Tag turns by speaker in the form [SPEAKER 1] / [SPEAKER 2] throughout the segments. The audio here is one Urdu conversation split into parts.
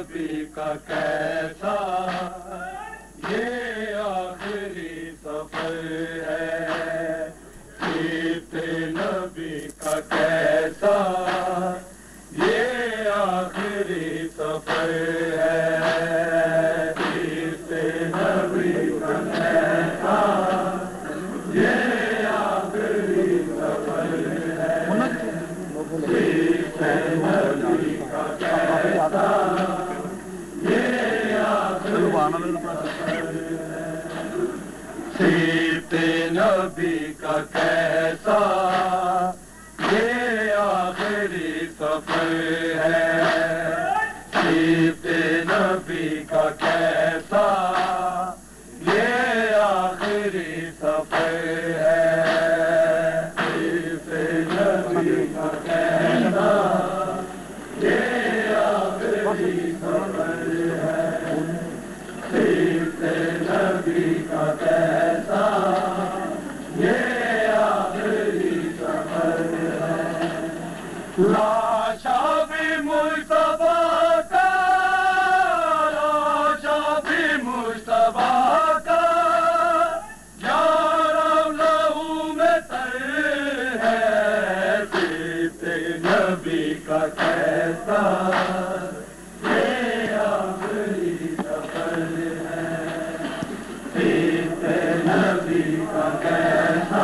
[SPEAKER 1] نبی کا کیسا یہ آخری سفر ہے، سیرت نبی کا کیسا یہ آخری سفر ہے، سیرت نبی کا کیسا یہ آخری سفر ہے، سیرت نبی کا کیسا یہ آخری سیرت نبی کا کیسا یہ آخری سفر ہے، سیرت نبی کا کیسا یہ آخری سفر ہے، سیرت نبی کا کیسا یہ آخری سفر ہے، سیرت نبی کا کیسا یہ آخری سفر ہے، لاشا بھی مصطفیٰ کا، لاشا بھی مصطفیٰ کا، یارو لہو میں تر ہے، سیرت نبی کا کیسا یہ آخری سفر ہے، سیرت نبی کا کیسا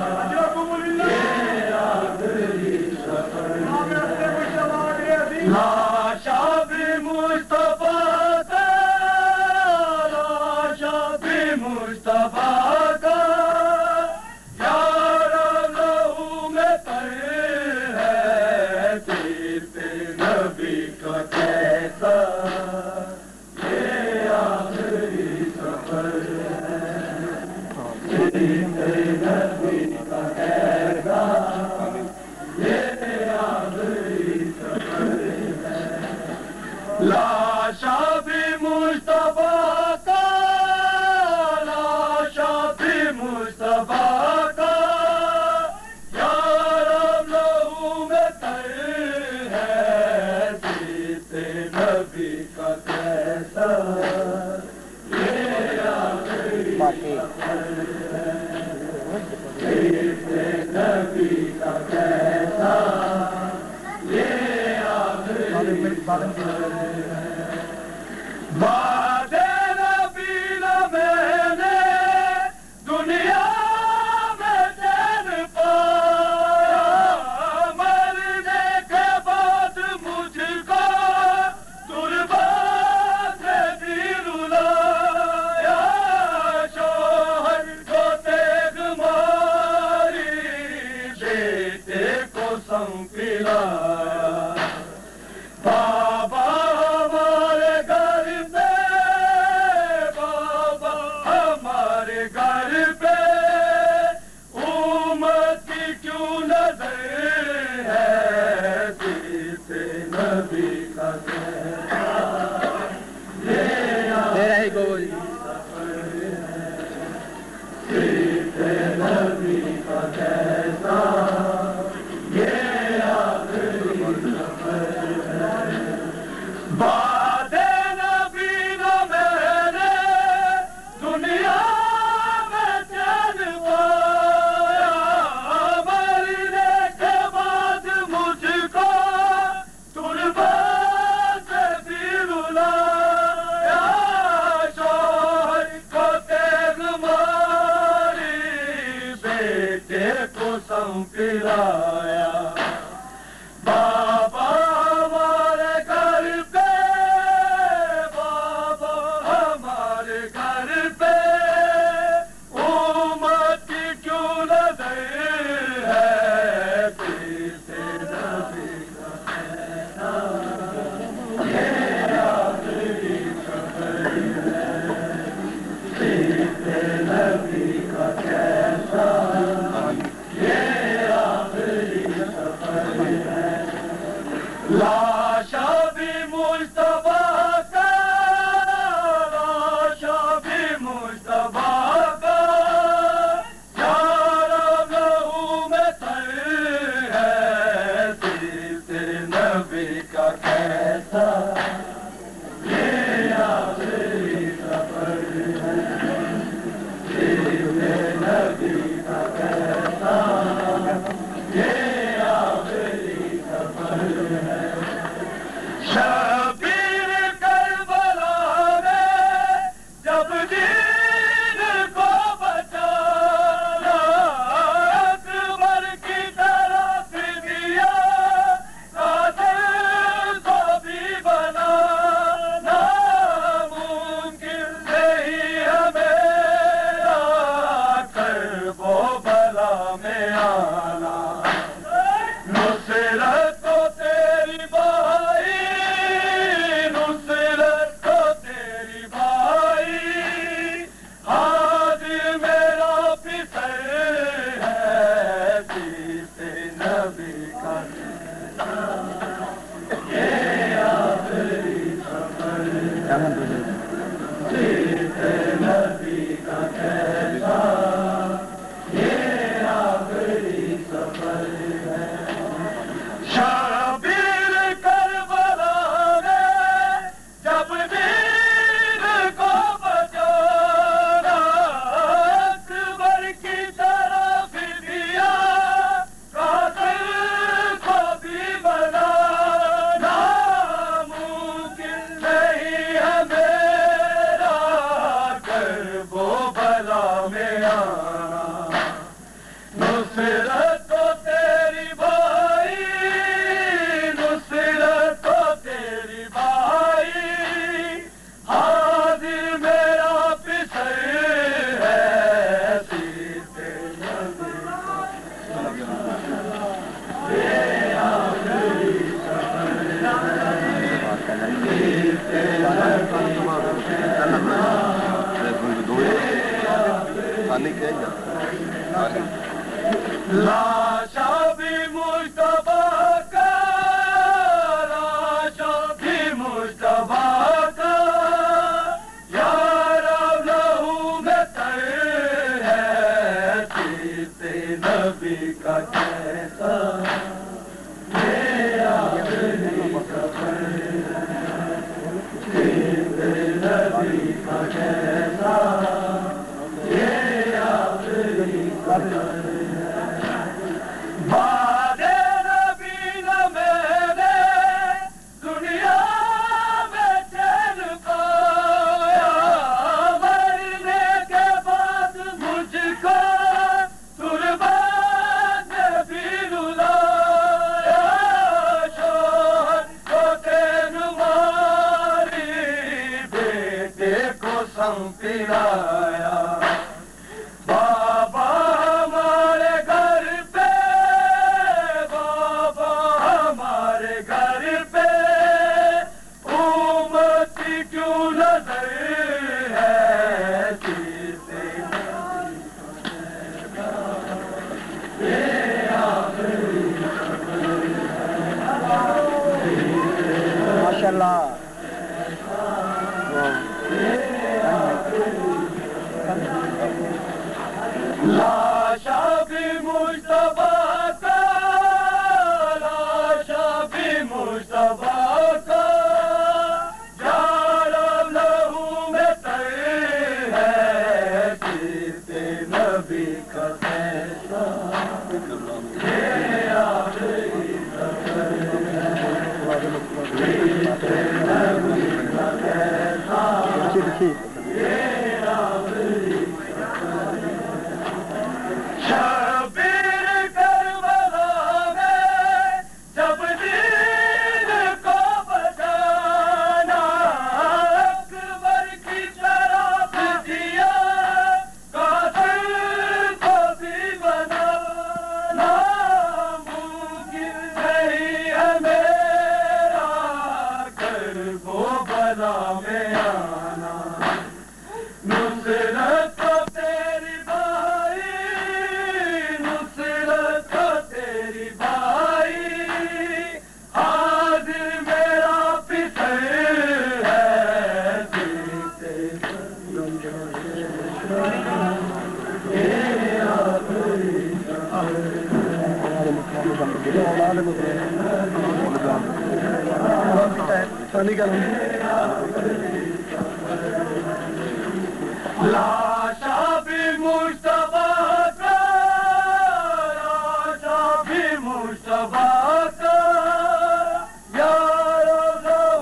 [SPEAKER 1] یہ آخری سفر ہے، لاشا بھی مصطفیٰ کا، لاشا بھی مصطفیٰ کا، یارو لہو میں تر ہے، سیرت نبی کا کیسا یہ آخری سفر ہے، سیرت نبی کا کیسا یہ آخری سفر ہے، لاشا بھی مصطفیٰ کا، لاشا بھی مصطفیٰ کا، یارو لہو میں تر ہے، سیرت نبی کا کیسا یہ آخری سفر ہے، سیرت نبی کا کیسا یہ آخری سفر ہے، بعد نبی نہ میں نے دنیا میں چین پایا، مرنے کے بعد مجھ کو تربت سے بھی رلایا، شوہر کو تیغ ماری بیٹے کو سونپ لایا، بابا ہمارے گھر پہ، بابا ہمارے گھر پہ امت کی کیوں نظر ہے، سیرت نبی کا کیسا یہ آخری سفر ہے، سیرت نبی کا کیسا یہ آخری سفر ہے، بعد نبی نہ میں نے دنیا میں چین پایا، مرنے کے بعد مجھ کو تربت سے بھی رلایا، شوہر کو تیغ ماری بیٹے کو سونپ لایا، بابا ہمارے گھر پہ، بابا ہمارے گھر پہ امت کی کیوں نظر ہے، سیرت نبی کا کیسا یہ آخری سفر ہے، سیرت نبی کا کیسا یہ آخری سفر ہے، لاشا بھی مصطفیٰ کا، لاشا بھی مصطفیٰ کا، یارو لہو میں تر ہے، سیرت نبی کا کیسا شبیر کربلا میں جب دین کو بچانا اکبر کی طرف دیا قاتل کو بھی بنانا ممکن نہیں ہمیرا کرب و بلا میں آنا نصرت کو تیری بھائی نصرت کو تیری بھائی حاضر میرا پسر ہے سیت نبی کا یہ آخری سفر سیت نبی کا کیسا یہ آخری سفر ہے شبیر کربلا میں جب دین کو بچانا اکبر کی طرف دیا قاتل کو بھی بنانا ممکن نہیں ہے میرا کرب و بلا میں آنا نصرت کو تیری بھائی نصرت کو تیری بھائی حاضر میرا پسر ہے سیت نبی یہ آخری سفر لاشا بھی مجتبیٰ کا لاشا بھی مجتبیٰ کا یا رب لہو میں تر ہے سیت نبی کا کیسا یہ آخری سفر سیت نبی کا کیسا یہ آخری سفر بعد نبی نہ میں نے دنیا میں چین پایا مرنے کے بعد مجھ کو تربت میں بھی رلایا شوہر کو تین ماری بیٹے کو سم پلایا بابا ہمارے گھر پہ بابا ہمارے گھر پہ امت کیوں نظر ہے سیت یہ آخری
[SPEAKER 2] ماشاء اللہ
[SPEAKER 1] لاشا بھی مجتبیٰ کا لاشا بھی مجتبیٰ کا یا رب لہو میں تر ہے سیت نبی کا کیسا یہ آخری سفر سیت نبی کا کیسا یہ آخری شبیر کربلا میں جب دین کو بچانا اکبر کی طرف دیا قاتل کو بھی بنانا ممکن نہیں ہے میرا کرب و بلا میں آنا نصرت کو تیری بھائی نصرت کو تیری بھائی حاضر میرا پسر ہے سیت یہ آخری لاشا بھی مجتبیٰ کا لاشا بھی مجتبیٰ کا یا رب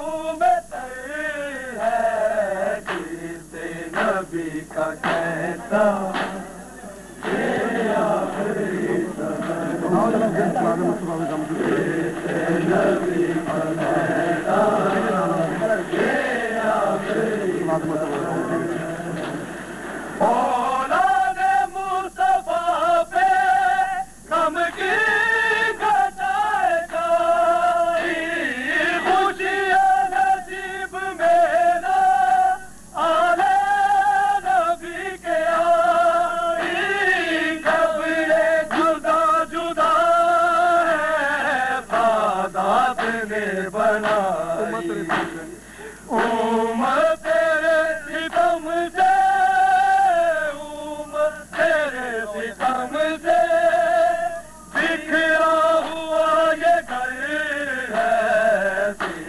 [SPEAKER 1] اولاد مصطفیٰ پہ غم کی گھٹائے جائی خوشیاں نصیب میرا آلے نبی کے آئی قبریں جدا جدا ہے سادات نے بنائی امت تیرے ستم سے امت تیرے ستم سے بکھرا ہوا یہ گھر ہے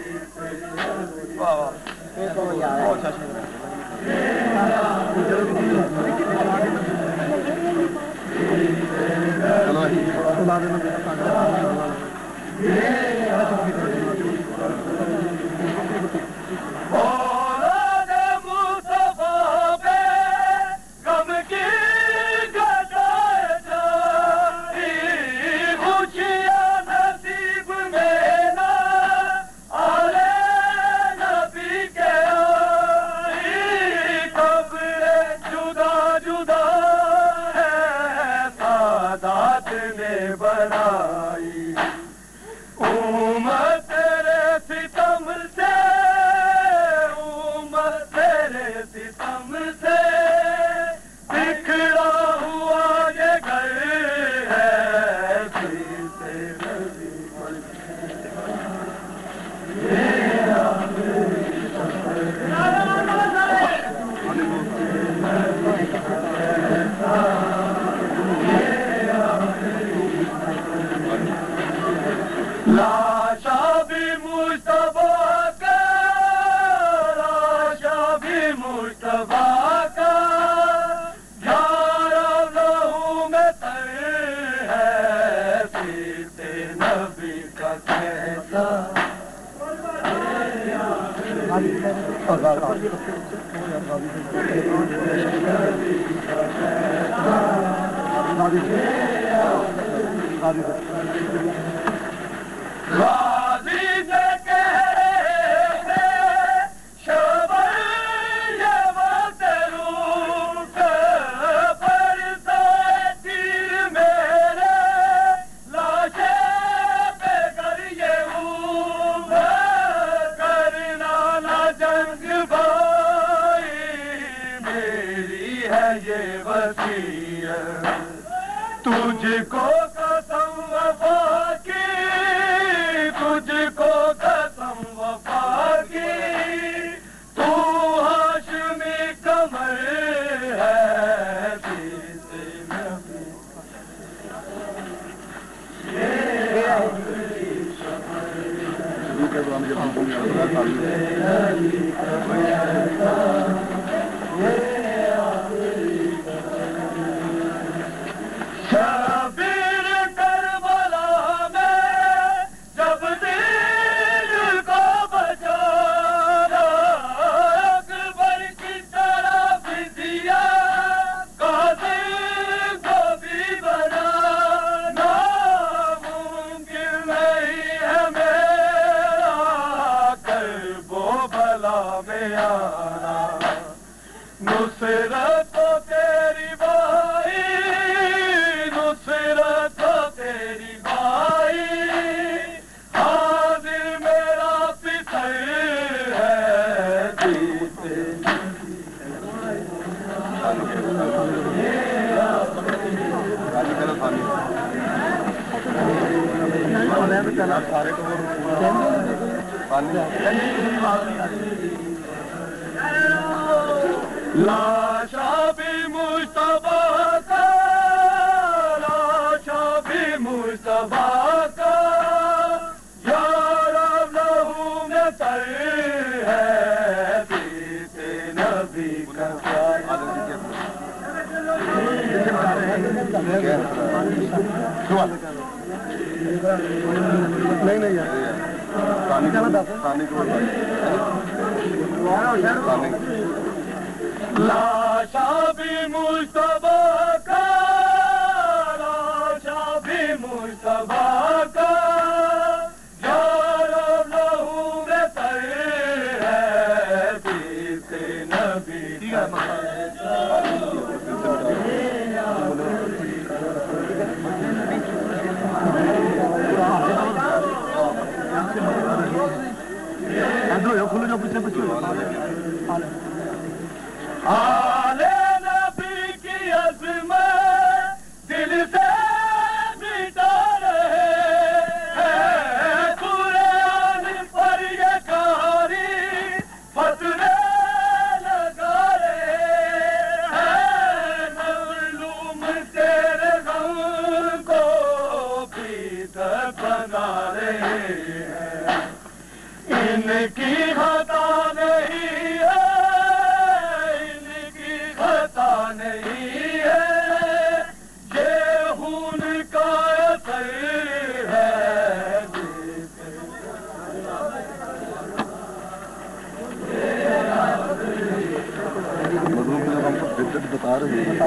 [SPEAKER 1] اولاد مصطفیٰ پہ غم کی گھٹائے جائی خوشیاں نصیب میرا آلے نبی کے آئی قبریں جدا جدا ہے سادات نے بنائی امت تیرے ستم سے امت تیرے ستم سے بکھرا ہوا یہ گھر ہے لاشا بھی مصطفیٰ کا لاشا بھی مصطفیٰ کا یار لہو میں تر ہے سیرتے نبی کا کیسا غازی سے کہہ رہے تھے شبر یہ وقت روک پر سائے تیر میرے لاشے پہ کر یہ اوم کرنا نہ جنگ بھائی میری ہے یہ وصیت تجھ کو قسم وفا کی تجھ کو قسم وفا کی تو ہاشمی کمر ہے جیسے نبی شبیر کربلا میں جب دل کو بچانا اکبر کی طرف دیا قاتل کو بھی بنانا ممکن نہیں ہے میرا کرب و بلا میں آنا نصرت تو تیری بھائی نصرت تو تیری بھائی حاضر میرا پسر ہے جیتے لاشا بھی مصطفیٰ کا لاشا بھی مصطفیٰ کا یار لہو میں تر ہے پیتے نبی کا نہیں لاشا بھی مصطفیٰ کا لاشا بھی مصطفیٰ کا یار لہو میں تر ہے پیتے آلے نبی کی عظمت دل سے مٹا رہے ہیں، قرآن پر یہ کاری فتوے لگا رہے ہیں، مظلوم تیرے غم کو پیٹر بنا رہے ہیں، ان کی خطا نہیں ہے، ان کی خطا نہیں ہے، یہ خون کا اثر ہے۔
[SPEAKER 2] بتا رہے ہیں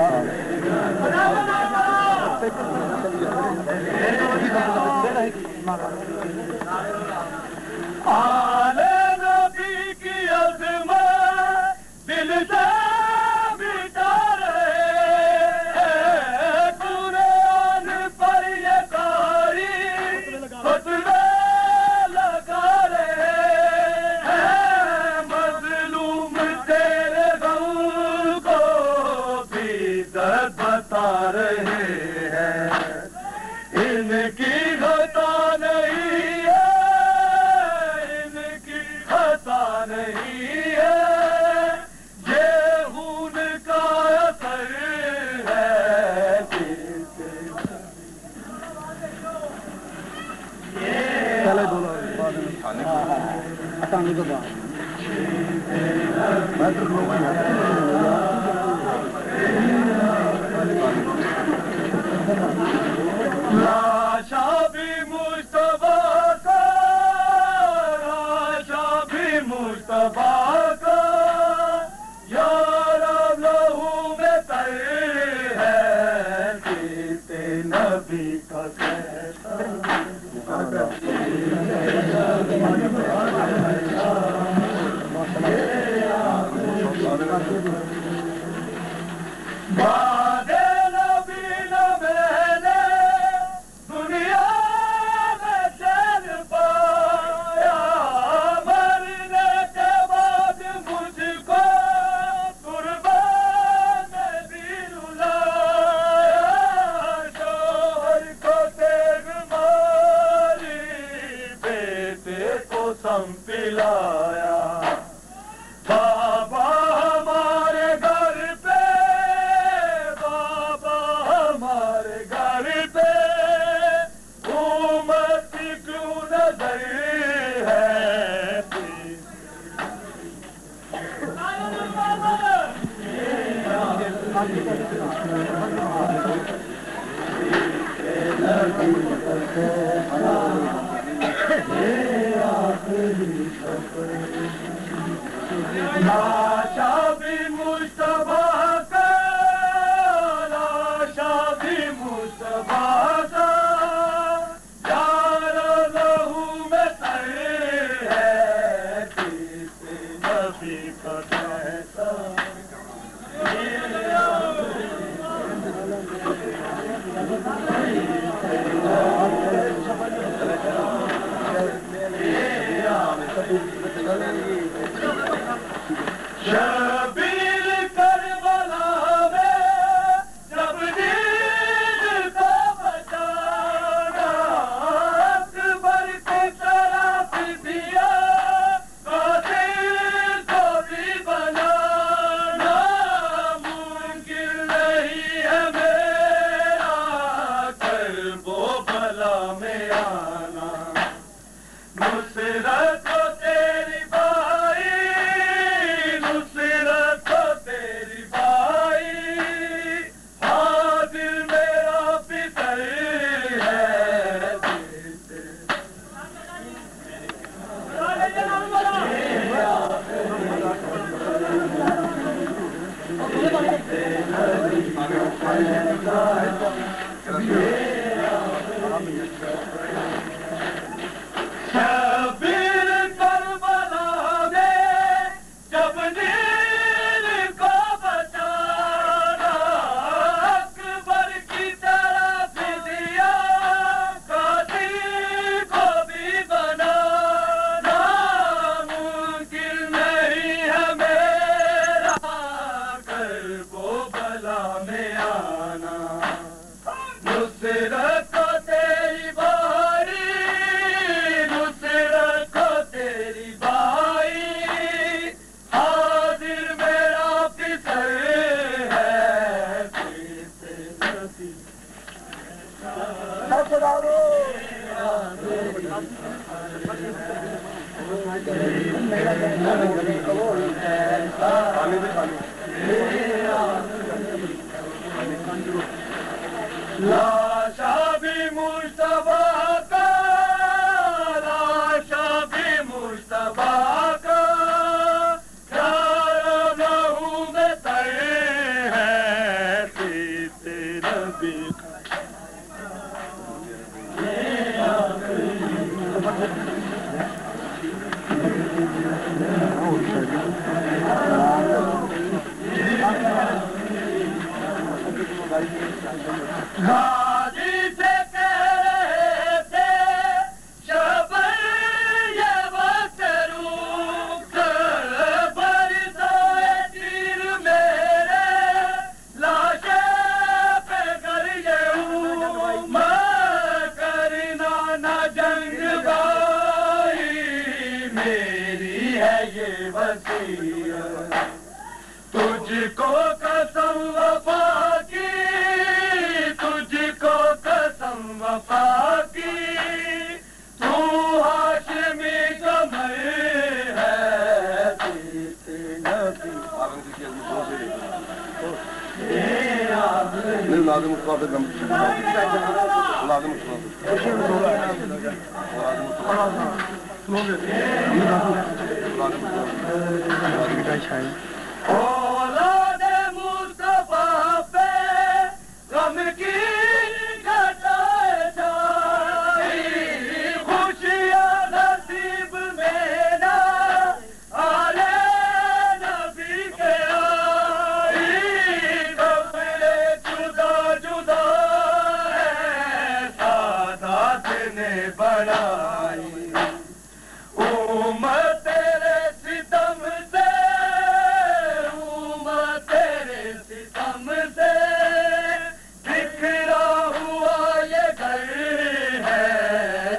[SPEAKER 1] آلے نبی کی عظمت دل سے مٹا رہے ہیں، قرآن پر یہ کاری فتوے لگا رہے ہیں، مظلوم تیرے غم کو بھی درد بتا رہے ہیں، ان کی خطا نہیں ہے، نہیں ہے، یہ خون کا اثر ہے۔
[SPEAKER 2] پہلے بولو ہٹانے کے بعد
[SPEAKER 1] لاشا بھی مصطفیٰ کا، لاشا بھی مصطفیٰ کا، یار لہو میں تر ہے، پیتے نبی کا کیسا بعد نبی نہ میں نے دنیا میں چین پایا، مرنے کے بعد مجھ کو قربان بھی رلایا، شوہر کو تیغ ماری بیٹے کو سم پلایا، بابا ہمارے گھر پہ، بابا ہمارے گھر پہ امت کیوں نظر ہے؟ لاشا بھی مصطفیٰ کا، لاشا بھی مصطفیٰ کا، یار لہو میں تر ہے، پیتے نبی کا کیسا شبیر کربلا میں جب دین کو بچانا، اکبر کی طرف دیا، قاتل کو بھی بنانا، ممکن نہیں ہے میرا کرب و بلا میں آنا، نصرت کو تیری بھائی، نصرت کو لاشا بھی مصطفیٰ کا لاشا بھی مصطفیٰ کا پیار لہو میں تر ہے سیتے نبی غازی سے کہہ رہے تھے شبر یہ وقت روک برسائے تیر میرے لاشے پہ گر یہ ہوں میں کرنا نہ جنگ بھائی میری ہے یہ وصیت تجھ کو قسم وفا کی تجھ کو قسم وفا کی تو ہاشمی قمر ہے سیتے نبی
[SPEAKER 2] لازم الصابر لازم
[SPEAKER 1] اولاد مصطفیٰ پہ غم کی گھٹائے چھائی خوشیاں نصیب میرا آلے نبی کے آئی کپڑے جدا جدا ہے سادات نے بڑھائی امت تیرے ستم سے تیرے ستم سے بکھرا ہوا یہ گھر ہے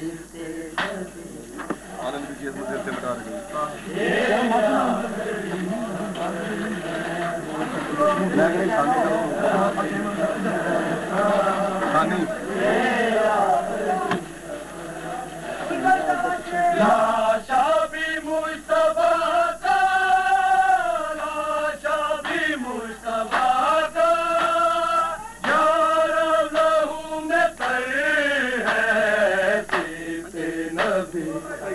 [SPEAKER 2] آنند کی چیز مجھے بتا رہی
[SPEAKER 1] لاشا بھی مصطفیٰ کا لاشا بھی مصطفیٰ کا یار لہو میں تر ہے سیتے نبی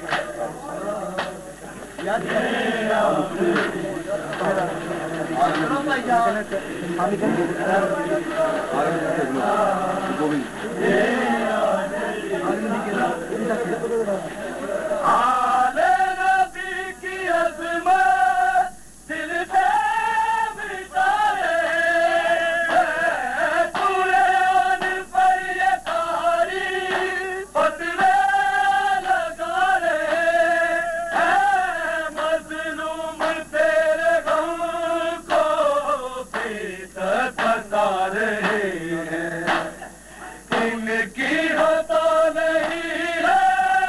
[SPEAKER 1] آلے نبی کی عظمت دل سے مٹائے قرآن پر یہ تاریخ فتوے لگا رہے ہیں مظلوم تیرے غم کو فیصد بتا رہے ہیں ان کی خطا نہیں ہے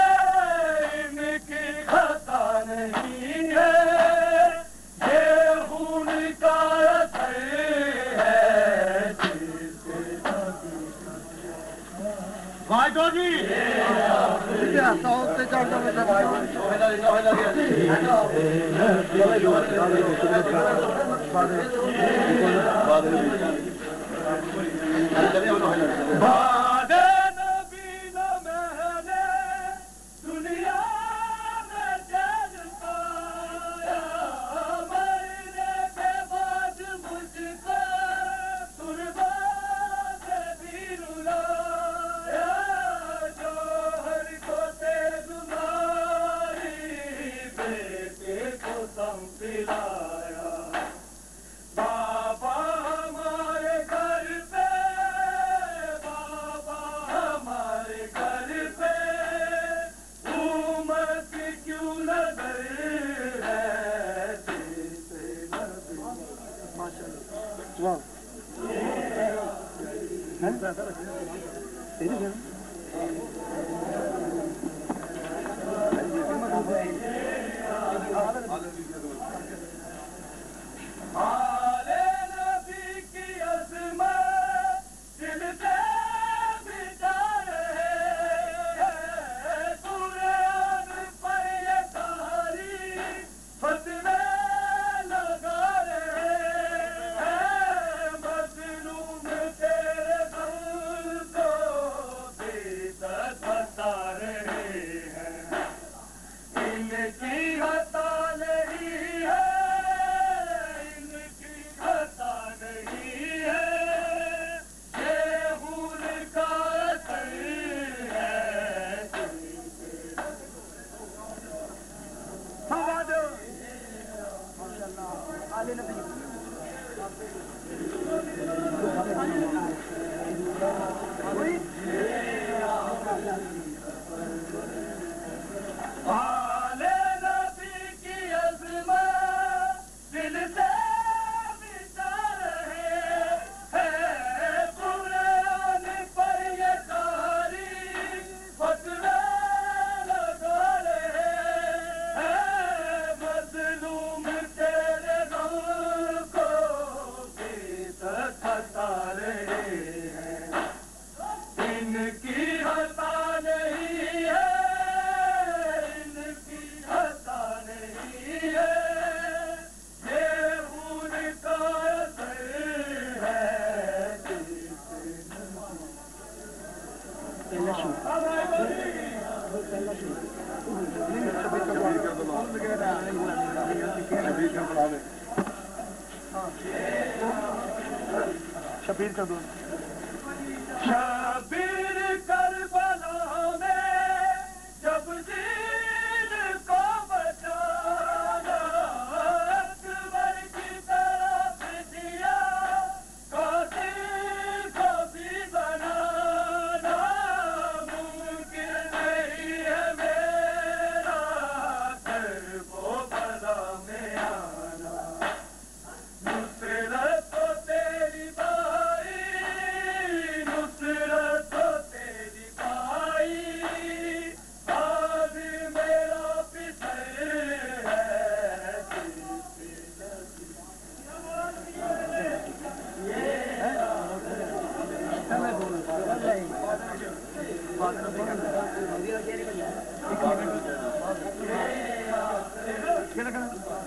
[SPEAKER 1] خطا نہیں ہے یہ خون کا اثر ہے بعد نبی نہ میں نے دنیا میں چین پایا مرنے کے بعد مجھ کو تربت بھی رلایا جوہر کو تیز ماری بیٹے کو دم پلایا بابا ہمارے گھر پہ بابا ہمارے گھر پہ امت کیوں نظر ہے سیتے نبی آلے نبی کی عظمت دل سے مٹا رہے ہیں قرآن پر یہ تاریخ آلے نبی کی عظمت دل سے مٹا رہے ہیں قرآن پر یہ تاریخ فتوے لگا رہے ہیں مظلوم تیرے غم کو بھی ستا رہے ہیں ان کی عطا نہیں ہے
[SPEAKER 2] شبیر کر دو
[SPEAKER 1] شبیر کربلا میں جب دین کو بچانا اکبر کی طرف دیا قاتل کو بھی بنانا ممکن نہیں ہے میرا کربلا میں آنا نصرت تو تیری بھائی نصرت تو تیری بھائی آج میرا پسر ہے
[SPEAKER 2] کیا